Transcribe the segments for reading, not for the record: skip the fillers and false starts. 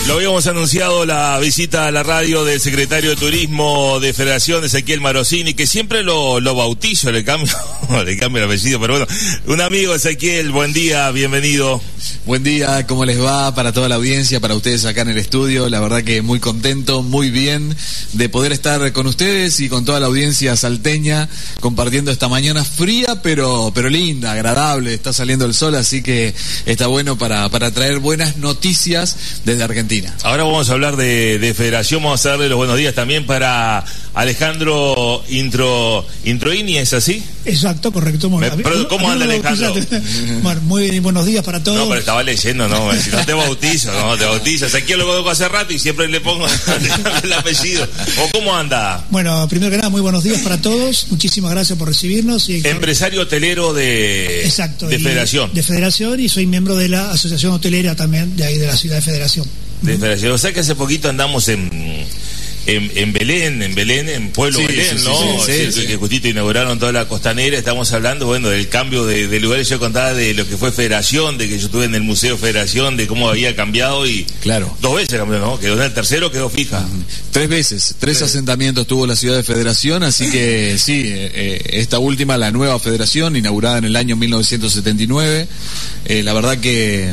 Lo habíamos anunciado, la visita a la radio del secretario de Turismo de Federación, Ezequiel Marosini, que siempre lo bautizo, le cambio el apellido, pero bueno, un amigo. Ezequiel, buen día, bienvenido. Buen día, ¿cómo les va? Para toda la audiencia, para ustedes acá en el estudio, la verdad que muy contento, muy bien de poder estar con ustedes y con toda la audiencia salteña, compartiendo esta mañana fría, pero linda, agradable, está saliendo el sol, así que está bueno para traer buenas noticias desde Argentina. Ahora vamos a hablar de Federación, vamos a darle los buenos días también para Alejandro Introini, ¿es así? Exacto, correcto. Perdón, ¿cómo anda Alejandro? Bueno, muy bien, buenos días para todos. No, pero estaba leyendo, si no te bautizo, Ezequiel lo conozco hace rato y siempre le pongo el apellido. ¿O cómo anda? Bueno, primero que nada, muy buenos días para todos, muchísimas gracias por recibirnos. Empresario hotelero Exacto, de Federación. De Federación, y soy miembro de la Asociación Hotelera también, de ahí de la ciudad de Federación. De Federación, o sea que hace poquito andamos en Belén, en Pueblo Belén, ¿no? Sí. Que justito inauguraron toda la costanera. Estamos hablando, bueno, del cambio de lugares. Yo contaba de lo que fue Federación, de que yo estuve en el Museo Federación, de cómo había cambiado y... Claro. 2 veces cambió, ¿no? Quedó en el tercero, quedó fija. 3 veces, 3 asentamientos tuvo la ciudad de Federación, así que sí, esta última, la nueva Federación, inaugurada en el año 1979, la verdad que...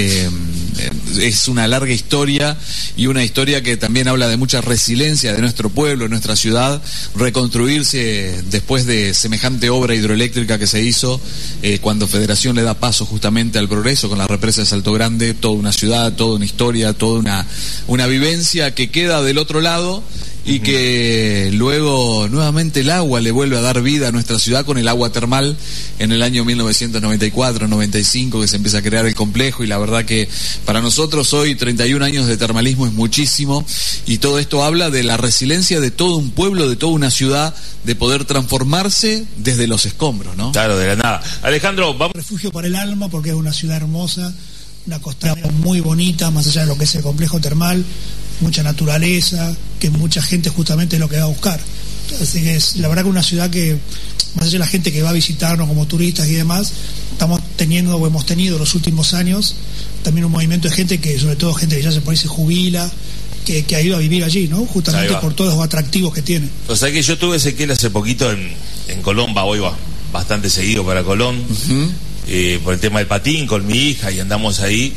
es una larga historia y una historia que también habla de mucha resiliencia de nuestro pueblo, nuestra ciudad, reconstruirse después de semejante obra hidroeléctrica que se hizo cuando Federación le da paso justamente al progreso con la represa de Salto Grande, toda una ciudad, toda una historia, toda una vivencia que queda del otro lado y que luego nuevamente el agua le vuelve a dar vida a nuestra ciudad con el agua termal en el año 1994-95 que se empieza a crear el complejo, y la verdad que para nosotros hoy 31 años de termalismo es muchísimo, y todo esto habla de la resiliencia de todo un pueblo, de toda una ciudad, de poder transformarse desde los escombros, ¿no? Claro, de la nada. Alejandro, vamos. Refugio para el alma, porque es una ciudad hermosa, una costa muy bonita, más allá de lo que es el complejo termal, mucha naturaleza, que mucha gente justamente es lo que va a buscar. Así que es la verdad que una ciudad que, más allá de la gente que va a visitarnos como turistas y demás, hemos tenido los últimos años también un movimiento de gente que, sobre todo gente que ya por ahí se jubila, que ha ido a vivir allí, ¿no? Justamente por todos los atractivos que tiene. O sea que yo tuve Ezequiel hace poquito en Colón, hoy va bastante seguido para Colón, por el tema del patín con mi hija, y andamos ahí,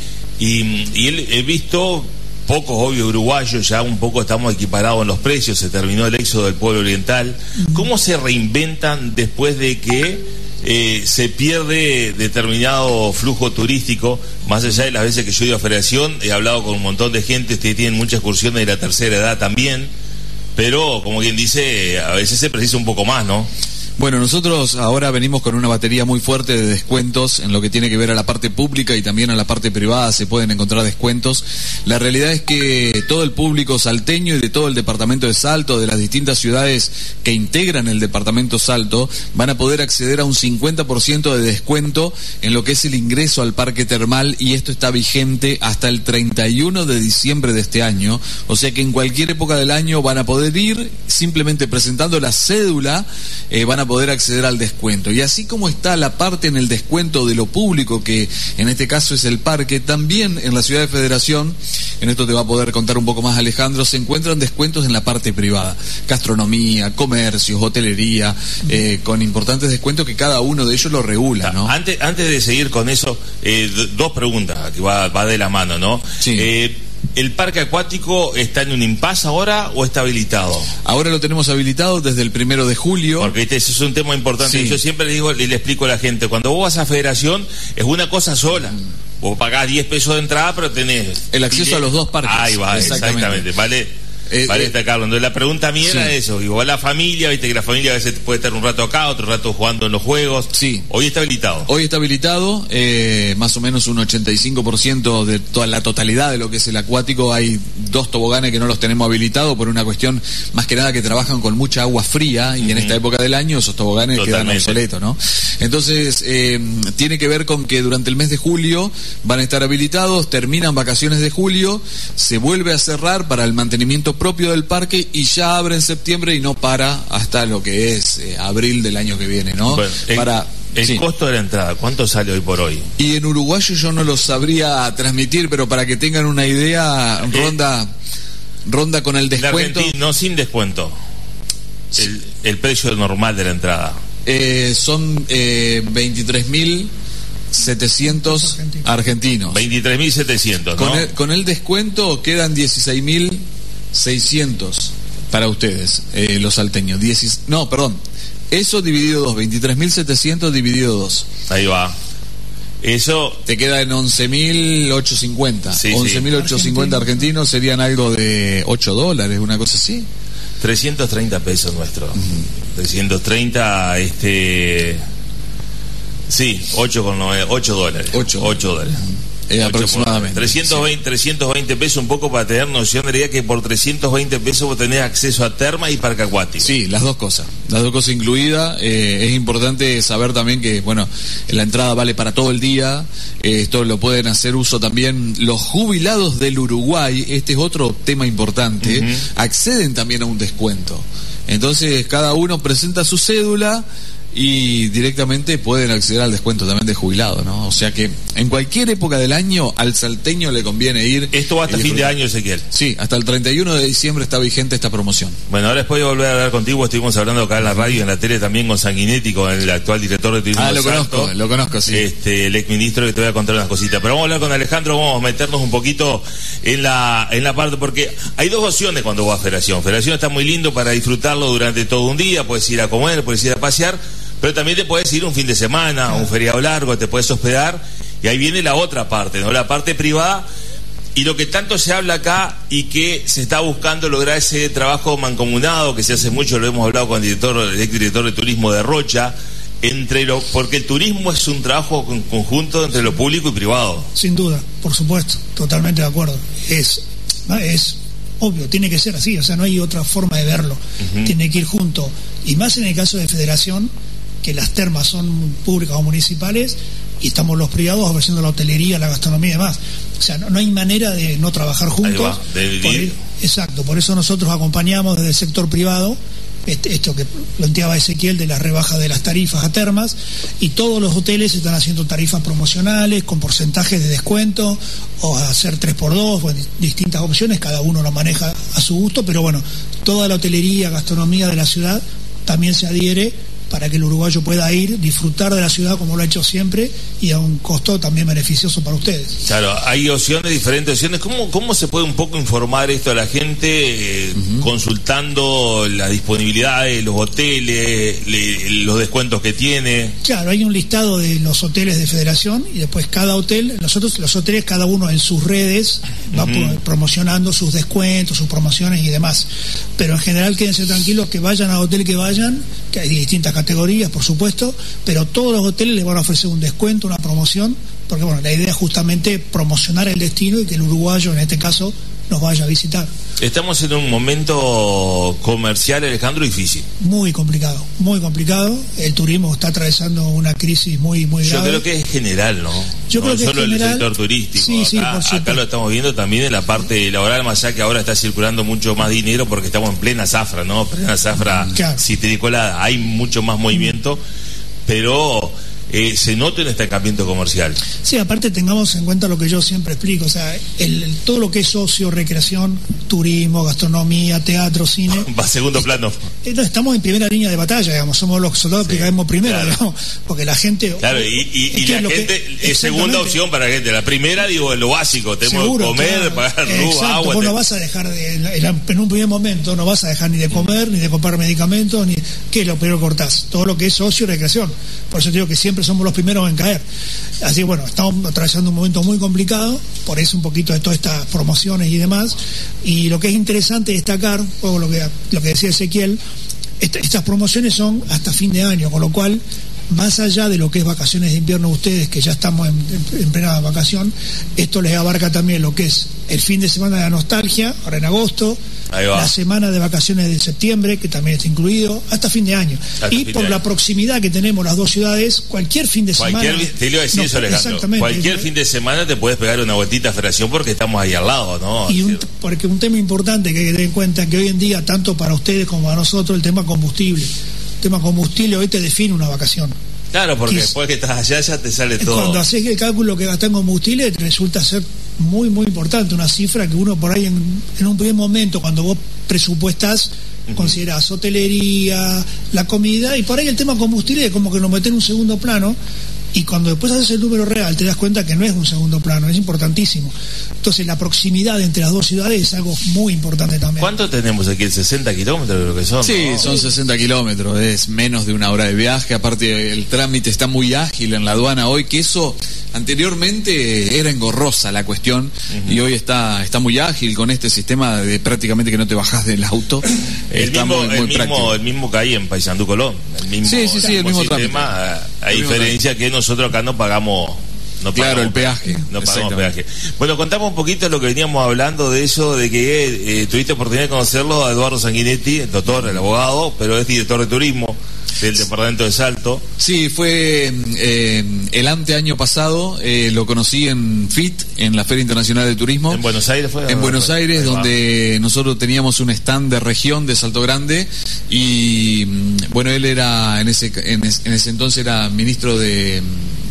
y he visto pocos, obvio, uruguayos, ya un poco estamos equiparados en los precios, se terminó el éxodo del pueblo oriental. ¿Cómo se reinventan después de que se pierde determinado flujo turístico? Más allá de las veces que yo he ido a Federación, he hablado con un montón de gente, ustedes tienen muchas excursiones de la tercera edad también, pero como quien dice, a veces se precisa un poco más, ¿no? Bueno, nosotros ahora venimos con una batería muy fuerte de descuentos en lo que tiene que ver a la parte pública y también a la parte privada se pueden encontrar descuentos. La realidad es que todo el público salteño y de todo el departamento de Salto, de las distintas ciudades que integran el departamento Salto, van a poder acceder a un 50% de descuento en lo que es el ingreso al parque termal, y esto está vigente hasta el 31 de diciembre de este año. O sea que en cualquier época del año van a poder ir, simplemente presentando la cédula, van a poder acceder al descuento. Y así como está la parte en el descuento de lo público, que en este caso es el parque, también en la ciudad de Federación, en esto te va a poder contar un poco más Alejandro, se encuentran descuentos en la parte privada, gastronomía, comercios, hotelería, con importantes descuentos que cada uno de ellos lo regula, ¿no? Antes de seguir con eso, 2 preguntas que va de la mano, ¿no? Sí. ¿El parque acuático está en un impasse ahora o está habilitado? Ahora lo tenemos habilitado desde el 1 de julio. Porque ese es un tema importante. Sí. Yo siempre le explico a la gente, cuando vos vas a Federación es una cosa sola. Vos pagás 10 pesos de entrada, pero tenés el acceso a los 2 parques. Ahí va, exactamente. Vale destacarlo. Entonces la pregunta mía era eso, digo, va la familia, viste que la familia a veces puede estar un rato acá, otro rato jugando en los juegos. Sí. Hoy está habilitado. Hoy está habilitado, más o menos un 85% de toda la totalidad de lo que es el acuático. Hay 2 toboganes que no los tenemos habilitados por una cuestión más que nada que trabajan con mucha agua fría, y en esta época del año esos toboganes quedan obsoletos, ¿no? Entonces, tiene que ver con que durante el mes de julio van a estar habilitados, terminan vacaciones de julio, se vuelve a cerrar para el mantenimiento propio del parque y ya abre en septiembre y no para hasta lo que es abril del año que viene, ¿no? Bueno, El costo de la entrada, ¿cuánto sale hoy por hoy? Y en uruguayo yo no lo sabría transmitir, pero para que tengan una idea, ronda con el descuento. No, sin descuento. El precio normal de la entrada. Son 23.700 argentinos. 23.700, ¿no? Con el descuento quedan 16.600 para ustedes, los salteños. Eso dividido 2, 23.700 dividido 2. Ahí va. Eso te queda en 11.850. Sí, 11.850 argentinos serían algo de $8, una cosa así. 330 pesos nuestro. 330, sí, $8.9, $8. Aproximadamente. 320 pesos, un poco para tener noción, diría que por 320 pesos vos tenés acceso a terma y parque acuático. Sí, las dos cosas incluidas. Es importante saber también que, bueno, la entrada vale para todo el día. Esto lo pueden hacer uso también los jubilados del Uruguay. Este es otro tema importante. Acceden también a un descuento. Entonces, cada uno presenta su cédula y directamente pueden acceder al descuento también de jubilado, ¿no? O sea que en cualquier época del año al salteño le conviene ir. Esto va hasta fin de año, Ezequiel. Sí, hasta el 31 de diciembre está vigente esta promoción. Bueno, ahora después de volver a hablar contigo, estuvimos hablando acá en la radio y en la tele también con Sanguinetti, con el actual director de turismo. Lo conozco, sí. El exministro, que te voy a contar unas cositas. Pero vamos a hablar con Alejandro, vamos a meternos un poquito en la parte, porque hay dos opciones cuando vas a Federación. Federación está muy lindo para disfrutarlo durante todo un día, puedes ir a comer, puedes ir a pasear, pero también te puedes ir un fin de semana, un feriado largo, te puedes hospedar, y ahí viene la otra parte, ¿no? La parte privada, y lo que tanto se habla acá y que se está buscando lograr ese trabajo mancomunado, que se hace mucho, lo hemos hablado con el exdirector de turismo de Rocha, porque el turismo es un trabajo conjunto entre lo público y privado. Sin duda, por supuesto, totalmente de acuerdo. Es obvio, tiene que ser así, o sea, no hay otra forma de verlo. Tiene que ir junto, y más en el caso de Federación, que las termas son públicas o municipales y estamos los privados ofreciendo la hotelería, la gastronomía y demás. O sea, no hay manera de no trabajar juntos. Exacto, por eso nosotros acompañamos desde el sector privado esto que planteaba Ezequiel de la rebaja de las tarifas a termas, y todos los hoteles están haciendo tarifas promocionales con porcentajes de descuento o hacer 3x2, bueno, distintas opciones, cada uno lo maneja a su gusto, pero bueno, toda la hotelería, gastronomía de la ciudad también se adhiere para que el uruguayo pueda ir, disfrutar de la ciudad como lo ha hecho siempre y a un costo también beneficioso para ustedes. Claro, hay opciones, diferentes opciones. ¿Cómo se puede un poco informar esto a la gente, consultando la disponibilidad de los hoteles, los descuentos que tiene? Claro, hay un listado de los hoteles de Federación y después cada hotel, nosotros los hoteles, cada uno en sus redes va promocionando sus descuentos, sus promociones y demás. Pero en general quédense tranquilos, que vayan al hotel que vayan, que hay distintas categorías, por supuesto, pero todos los hoteles les van a ofrecer un descuento, una promoción, porque bueno, la idea es justamente promocionar el destino y que el uruguayo, en este caso, nos vaya a visitar. Estamos en un momento comercial, Alejandro, difícil. Muy complicado, muy complicado. El turismo está atravesando una crisis muy grave. Yo creo que es general, ¿no? Yo creo que solo es general. El sector turístico. Sí, acá lo estamos viendo también en la parte laboral, más allá que ahora está circulando mucho más dinero porque estamos en plena zafra, ¿no? Plena zafra citrícola, hay mucho más movimiento, pero se nota un estancamiento comercial. Sí, aparte tengamos en cuenta lo que yo siempre explico, o sea, todo lo que es ocio, recreación, turismo, gastronomía, teatro, cine. Va a segundo plano. Estamos en primera línea de batalla, digamos, somos los soldados que caemos primero, claro. Digamos, porque la gente... Claro, y la gente es segunda opción para la gente. La primera, digo, lo básico, tenemos que comer, pagar luz, agua. Vos no vas a dejar en un primer momento, no vas a dejar ni de comer, ni de comprar medicamentos, ni... ¿Qué es lo primero que cortás? Todo lo que es ocio y recreación. Por eso te digo que siempre somos los primeros en caer. Así que bueno, estamos atravesando un momento muy complicado, por eso un poquito de todas estas promociones y demás. Y lo que es interesante destacar, o lo que decía Ezequiel, estas promociones son hasta fin de año, con lo cual, más allá de lo que es vacaciones de invierno ustedes, que ya estamos en plena vacación, esto les abarca también lo que es el fin de semana de la nostalgia, ahora en agosto, la semana de vacaciones de septiembre, que también está incluido, hasta fin de año. Y por la proximidad que tenemos las dos ciudades, cualquier fin de semana... Te iba a decir eso, Alejandro. Cualquier fin de semana te puedes pegar una vueltita a Federación porque estamos ahí al lado, ¿no? Y porque un tema importante que hay que tener en cuenta, que hoy en día, tanto para ustedes como para nosotros, el tema combustible. El tema combustible hoy te define una vacación. Claro, porque después que estás allá ya te sale todo. Cuando haces el cálculo que gastas en combustible, resulta ser muy, muy importante, una cifra que uno por ahí en un primer momento, cuando vos presupuestás, considerás hotelería, la comida, y por ahí el tema combustible es como que lo metés en un segundo plano, y cuando después haces el número real te das cuenta que no es un segundo plano, es importantísimo. Entonces la proximidad entre las dos ciudades es algo muy importante también. ¿Cuánto tenemos aquí? ¿60 kilómetros creo que son? Sí, ¿no? son 60 kilómetros, es menos de una hora de viaje, aparte el trámite está muy ágil en la aduana hoy, que eso anteriormente era engorrosa la cuestión, y hoy está muy ágil con este sistema de prácticamente que no te bajás del auto. Está el mismo que hay en Paysandú Colón, el mismo sistema, a diferencia que nosotros acá no pagamos el peaje. No pagamos peaje. Bueno, contamos un poquito lo que veníamos hablando de eso, de que tuviste oportunidad de conocerlo a Eduardo Sanguinetti, el doctor, el abogado, pero es director de turismo del departamento de Salto. Sí, fue el anteaño pasado, lo conocí en FIT, en la Feria Internacional de Turismo. ¿En Buenos Aires fue? En Buenos Aires, donde nosotros teníamos un stand de región de Salto Grande, y bueno, él era en ese entonces era ministro de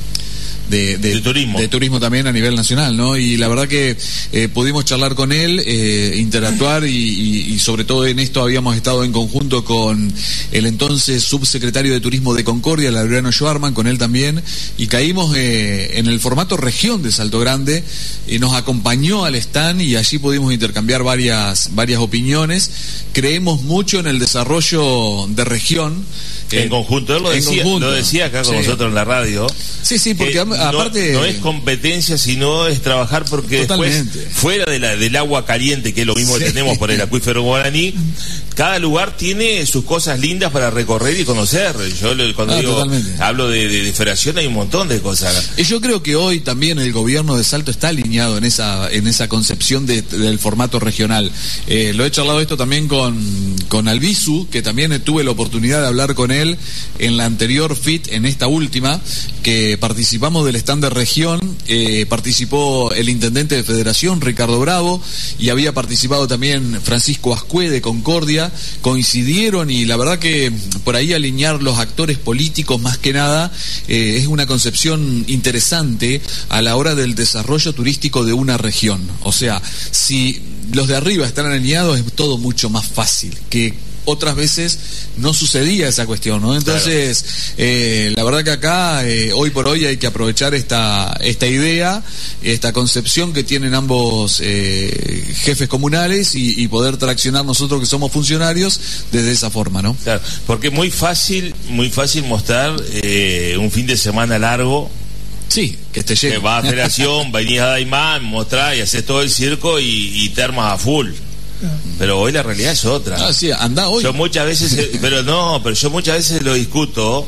turismo también a nivel nacional, ¿no? Y la verdad que pudimos charlar con él, interactuar, y sobre todo en esto habíamos estado en conjunto con el entonces subsecretario de Turismo de Concordia, Laureano Schwarman, con él también, y caímos en el formato región de Salto Grande, y nos acompañó al stand, y allí pudimos intercambiar varias opiniones. Creemos mucho en el desarrollo de región. En conjunto, él lo decía acá con nosotros en la radio. Sí, porque aparte no es competencia, sino es trabajar, porque totalmente. Después, fuera del agua caliente, que es lo mismo que tenemos por el acuífero guaraní, cada lugar tiene sus cosas lindas para recorrer y conocer. Yo cuando hablo de federación, hay un montón de cosas. Y yo creo que hoy también el gobierno de Salto está alineado en esa concepción del formato regional. Lo he charlado esto también con Albizu, que también tuve la oportunidad de hablar con él en la anterior FIT, en esta última, que participamos del stand de región. Participó el intendente de Federación, Ricardo Bravo, y había participado también Francisco Ascue de Concordia. Coincidieron, y la verdad que por ahí alinear los actores políticos más que nada es una concepción interesante a la hora del desarrollo turístico de una región. O sea, si los de arriba están alineados, es todo mucho más fácil, que otras veces no sucedía esa cuestión, ¿no? Entonces, la verdad que acá, hoy por hoy, hay que aprovechar esta idea, esta concepción que tienen ambos jefes comunales, y poder traccionar nosotros que somos funcionarios desde esa forma, ¿no? Claro, porque muy fácil mostrar un fin de semana largo. Sí, que te llegue. Va a Federación, venís a Daimán, mostrás y haces todo el circo y te armas a full. Pero hoy la realidad es otra. Sí, anda hoy. Yo muchas veces, pero yo muchas veces lo discuto.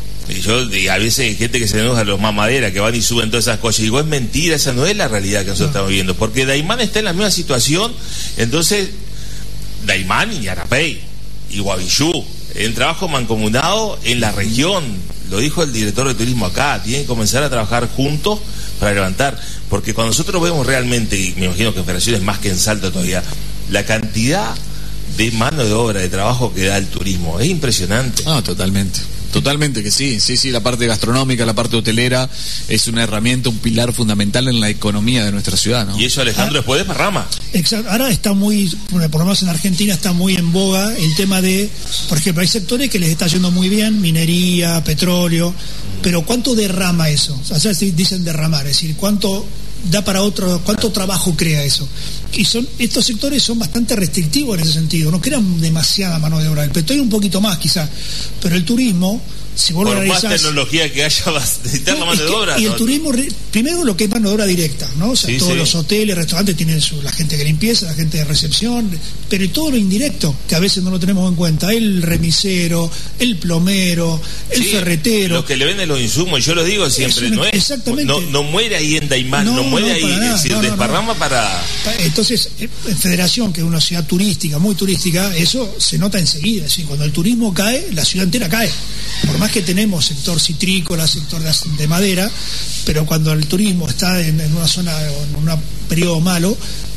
Y a veces hay gente que se enoja, los mamaderas que van y suben todas esas cosas. Y digo, es mentira, esa no es la realidad que nosotros estamos viviendo. Porque Daimán está en la misma situación. Entonces, Daimán y Arapey y Guavillú, en trabajo mancomunado en la región. Lo dijo el director de turismo acá, tienen que comenzar a trabajar juntos para levantar. Porque cuando nosotros vemos realmente, y me imagino que en Federación es más que en Salto todavía, la cantidad de mano de obra, de trabajo que da el turismo es impresionante. Totalmente que sí, la parte gastronómica, la parte hotelera es una herramienta, un pilar fundamental en la economía de nuestra ciudad, ¿no? Y eso, Alejandro, después desparrama. Exacto, ahora está muy, por lo menos en Argentina está muy en boga el tema de, por ejemplo, hay sectores que les está yendo muy bien, minería, petróleo, pero ¿cuánto derrama eso? O sea, dicen derramar, es decir, ¿cuánto da para otro, cuánto trabajo crea eso? Y estos sectores son bastante restrictivos en ese sentido, no crean demasiada mano de obra. El petróleo un poquito más quizás, pero el turismo, si vos por lo más realizás, tecnología que haya, vas a necesitar la mano de obra. Y el turismo, primero lo que es mano de obra directa, ¿no? O sea, todos los hoteles, restaurantes tienen la gente que limpieza, la gente de recepción, pero y todo lo indirecto, que a veces no lo tenemos en cuenta, el remisero, el plomero, el ferretero. Los que le venden los insumos, y yo lo digo siempre, no muere ahí en Daimán, no muere ahí, es decir, desparrama para... Entonces, en Federación, que es una ciudad turística, muy turística, eso se nota enseguida, es decir, cuando el turismo cae, la ciudad entera cae. Por más que tenemos sector citrícola, sector de madera, pero cuando el turismo está en una zona, en un periodo malo,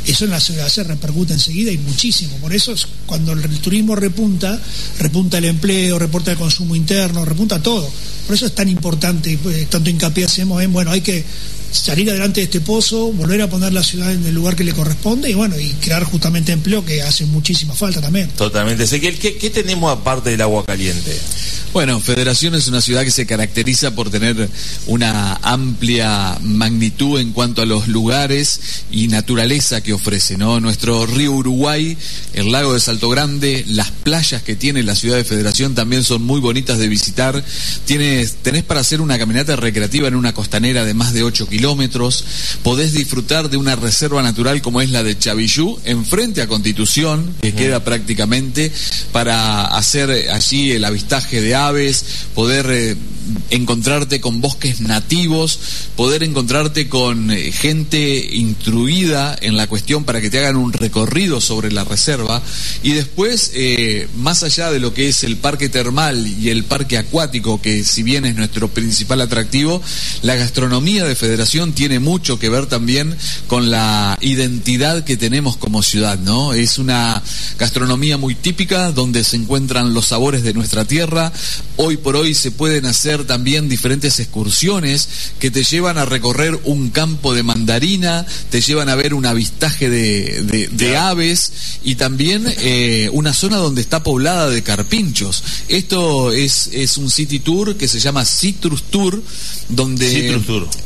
eso en la ciudad se repercute enseguida y muchísimo. Por eso es cuando el turismo repunta el empleo, repunta el consumo interno, repunta todo. Por eso es tan importante, tanto hincapié hacemos en, hay que salir adelante de este pozo, volver a poner la ciudad en el lugar que le corresponde y crear justamente empleo, que hace muchísima falta también. Totalmente. Ezequiel, ¿qué tenemos aparte del agua caliente? Bueno, Federación es una ciudad que se caracteriza por tener una amplia magnitud en cuanto a los lugares y naturaleza que ofrece, ¿no? Nuestro río Uruguay, el lago de Salto Grande, las playas que tiene la ciudad de Federación también son muy bonitas de visitar. Tenés para hacer una caminata recreativa en una costanera de más de 8 kilómetros. Podés disfrutar de una reserva natural como es la de Chavillú, enfrente a Constitución, que queda prácticamente, para hacer allí el avistaje de aves, poder encontrarte con bosques nativos, poder encontrarte con gente instruida en la cuestión para que te hagan un recorrido sobre la reserva, y después, más allá de lo que es el parque termal y el parque acuático, que si bien es nuestro principal atractivo, la gastronomía de Federación tiene mucho que ver también con la identidad que tenemos como ciudad, ¿no? Es una gastronomía muy típica, donde se encuentran los sabores de nuestra tierra. Hoy por hoy se pueden hacer también diferentes excursiones que te llevan a recorrer un campo de mandarina, te llevan a ver un avistaje de aves, y también una zona donde está poblada de carpinchos. Esto es un city tour que se llama Citrus Tour, donde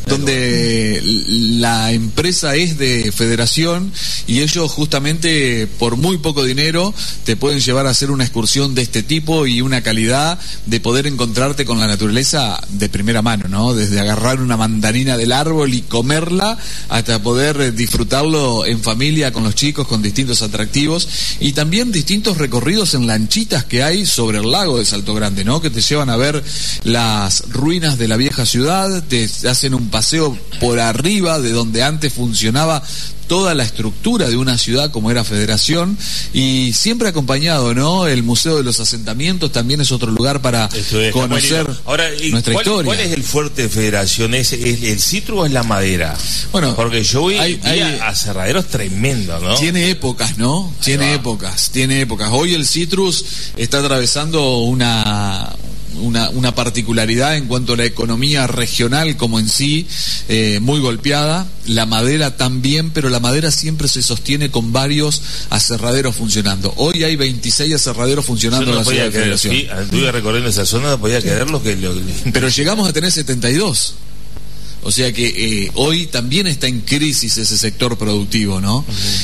la empresa es de Federación, y ellos justamente por muy poco dinero te pueden llevar a hacer una excursión de este tipo y una calidad de poder encontrarte con la naturaleza de primera mano, ¿no? Desde agarrar una mandarina del árbol y comerla hasta poder disfrutarlo en familia con los chicos, con distintos atractivos, y también distintos recorridos en lanchitas que hay sobre el lago de Salto Grande, ¿no? Que te llevan a ver las ruinas de la vieja ciudad, te hacen un paseo por arriba de donde antes funcionaba toda la estructura de una ciudad como era Federación, y siempre acompañado, ¿no? El Museo de los Asentamientos también es otro lugar para conocer nuestra historia. ¿Cuál es el fuerte de Federación? ¿Es el citro o es la madera? Bueno, porque yo vi aserraderos tremendos, ¿no? Tiene épocas, ¿no? Tiene épocas. Hoy el citrus está atravesando una particularidad en cuanto a la economía regional como en sí, muy golpeada. La madera también, pero la madera siempre se sostiene con varios aserraderos funcionando. Hoy hay 26 aserraderos funcionando en la ciudad de Federación. Sí, anduve recorriendo esa zona, no podía creer lo que... Pero llegamos a tener 72. O sea que hoy también está en crisis ese sector productivo, ¿no?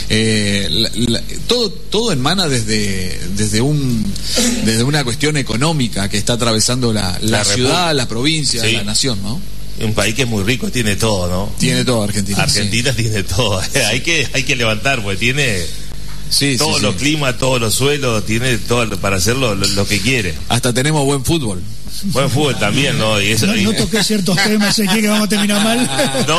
Todo emana desde una cuestión económica que está atravesando la ciudad, la provincia, la nación, ¿no? Un país que es muy rico, tiene todo, ¿no? Tiene todo Argentina. Argentina tiene todo. hay que levantar, pues tiene todos los climas, todos los suelos, tiene todo para hacer lo que quiere. Hasta tenemos buen fútbol. Buen fútbol también, ¿no? Y eso, no toqué ciertos temas aquí que vamos a terminar mal.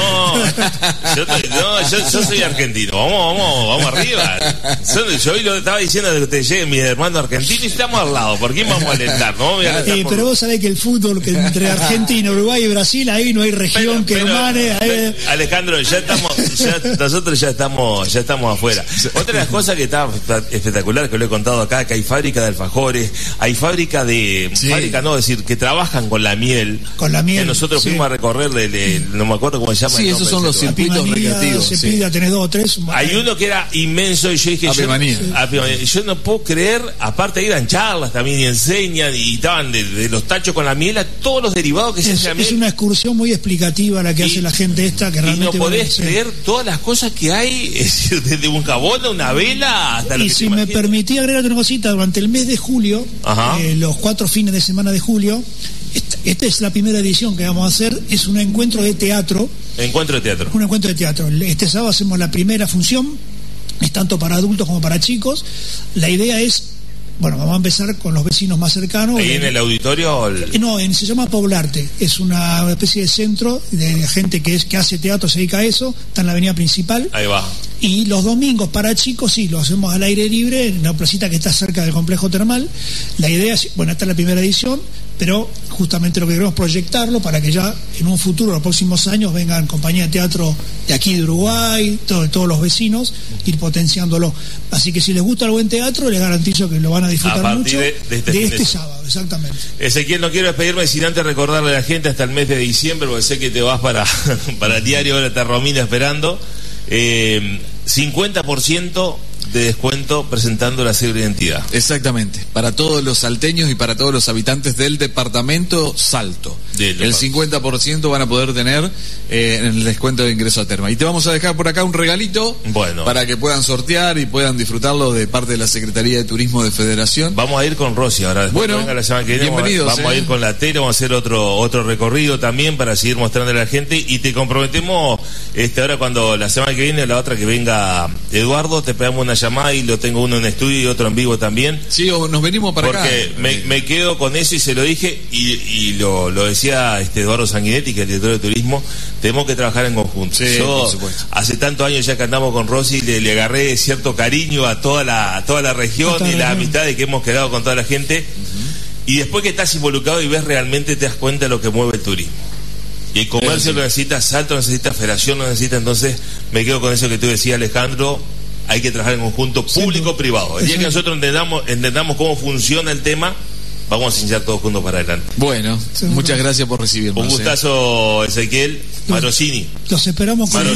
Yo soy argentino. Vamos arriba. Yo hoy lo estaba diciendo de que te lleguen mis hermanos argentinos y estamos al lado. ¿Por qué vamos a alentar? ¿No? Pero vos sabés que el fútbol, que entre Argentina, Uruguay y Brasil, ahí no hay región que hermane. Alejandro, nosotros ya estamos afuera. Otra de las cosas que está espectacular, que lo he contado acá, que hay fábrica de alfajores, hay fábrica que trabajan con la miel. Que nosotros fuimos a recorrer, no me acuerdo cómo se llama. Sí, esos son los circuitos recreativos. Tenés 2 o 3. Hay uno que era inmenso y yo dije, yo no puedo creer, aparte iban charlas también y enseñan y estaban de los tachos con la miel a todos los derivados que se hacen. Es una excursión muy explicativa la que hace la gente esta, que realmente... Y no podés creer todas las cosas que hay, es decir, desde un jabón a una vela hasta lo que si me permití agregar una cosita, durante el mes de julio, los 4 fines de semana de julio, esta es la primera edición que vamos a hacer, es un encuentro de teatro. Un encuentro de teatro. Este sábado hacemos la primera función, es tanto para adultos como para chicos. La idea es, vamos a empezar con los vecinos más cercanos. ¿Ahí en el auditorio? No, se llama Poblarte, es una especie de centro de gente que hace teatro, se dedica a eso, está en la avenida principal. Ahí va. Y los domingos para chicos sí, lo hacemos al aire libre en una placita que está cerca del complejo termal. La idea es, esta es la primera edición, pero justamente lo que queremos es proyectarlo para que ya en un futuro, en los próximos años, vengan compañías de teatro de aquí de Uruguay, de todos los vecinos, ir potenciándolo. Así que si les gusta el buen teatro, les garantizo que lo van a disfrutar mucho de este sábado, exactamente. Ezequiel, no quiero despedirme sin antes recordarle a la gente hasta el mes de diciembre, porque sé que te vas para el diario, ahora está Romina esperando, 50% de descuento presentando la cédula de identidad. Exactamente, para todos los salteños y para todos los habitantes del departamento Salto. El 50% van a poder tener en el descuento de ingreso a Terma. Y te vamos a dejar por acá un regalito para que puedan sortear y puedan disfrutarlo de parte de la Secretaría de Turismo de Federación. Vamos a ir con Rosy ahora. Después venga la semana que viene, vamos a ir con la tele, vamos a hacer otro recorrido también para seguir mostrando a la gente, y te comprometemos ahora cuando la semana que viene, la otra que venga Eduardo, te pegamos una llamada y lo tengo uno en estudio y otro en vivo también. Sí, o nos venimos para acá. Porque me quedo con eso y se lo dije y lo decía Eduardo Sanguinetti, que es el director de turismo, tenemos que trabajar en conjunto. Sí, yo hace tantos años ya que andamos con Rosy, le agarré cierto cariño a toda la región y la amistad de que hemos quedado con toda la gente. Y después que estás involucrado y ves realmente, te das cuenta de lo que mueve el turismo. Y el comercio lo necesita, Salto necesita, Federación lo necesita. Entonces me quedo con eso que tú decías, Alejandro. Hay que trabajar en conjunto público-privado. El día que nosotros entendamos cómo funciona el tema, vamos a iniciar todos juntos para adelante. Bueno, muchas gracias por recibirnos. Un gustazo, Ezequiel. Marosini. Los esperamos con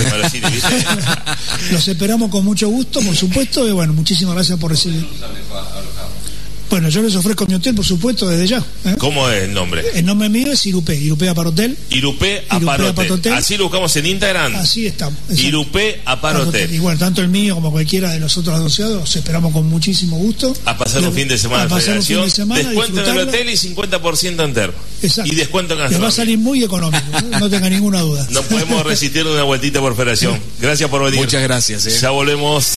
Los esperamos con mucho gusto, por supuesto, y bueno, muchísimas gracias por recibirnos. Bueno, yo les ofrezco mi hotel, por supuesto, desde ya. ¿Cómo es el nombre? El nombre mío es Irupé Aparotel. Irupé Aparotel. Así lo buscamos en Instagram. Así estamos. Irupé Aparotel. Y bueno, tanto el mío como cualquiera de los otros asociados, los esperamos con muchísimo gusto. A pasar un fin de semana en Federación. Descuento en el hotel y 50% en Terma. Exacto. Y descuento en gastronomía. Les va a salir muy económico, no tenga ninguna duda. No podemos resistir una vueltita por Federación. Gracias por venir. Muchas gracias. Ya volvemos.